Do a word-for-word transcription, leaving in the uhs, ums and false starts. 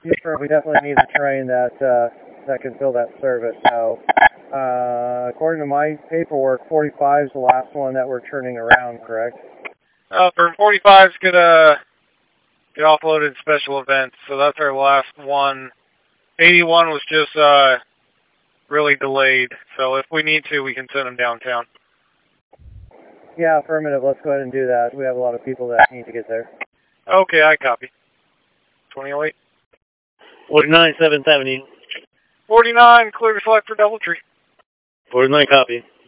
Yes, sir. We definitely need a train that uh, that can fill that service. So, uh, according to my paperwork, forty-five is the last one that we're turning around, correct? Uh, for forty-five's gonna get offloaded in special events, so that's our last one. eighty-one was just uh, really delayed, so if we need to, we can send them downtown. Yeah, affirmative. Let's go ahead and do that. We have a lot of people that need to get there. Okay, I copy. twenty oh eight. forty-nine, seventh Avenue. forty-nine, clear to select for DoubleTree. forty-nine, copy.